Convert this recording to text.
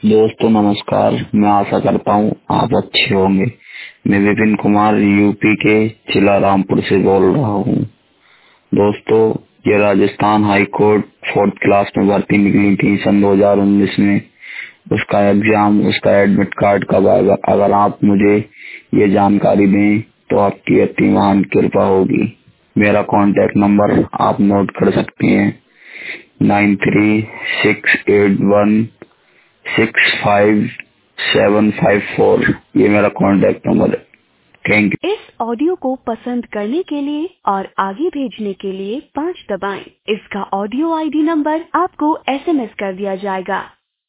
दोस्तों नमस्कार। मैं आशा करता हूँ आप अच्छे होंगे। मैं विपिन कुमार यूपी के जिला रामपुर से बोल रहा हूँ। दोस्तों, ये Rajasthan high court 4th class में भर्ती निकली थी सन 2019 में। उसका एग्जाम, उसका एडमिट कार्ड कब आएगा? अगर आप मुझे ये जानकारी दें तो आपकी अति महान कृपा होगी। मेरा कॉन्टैक्ट नंबर आप नोट कर सकते हैं, 9368165754। ये मेरा कॉन्टैक्ट नंबर है। Thank you. इस ऑडियो को पसंद करने के लिए और आगे भेजने के लिए 5 दबाएं। इसका ऑडियो आईडी नंबर आपको SMS कर दिया जाएगा।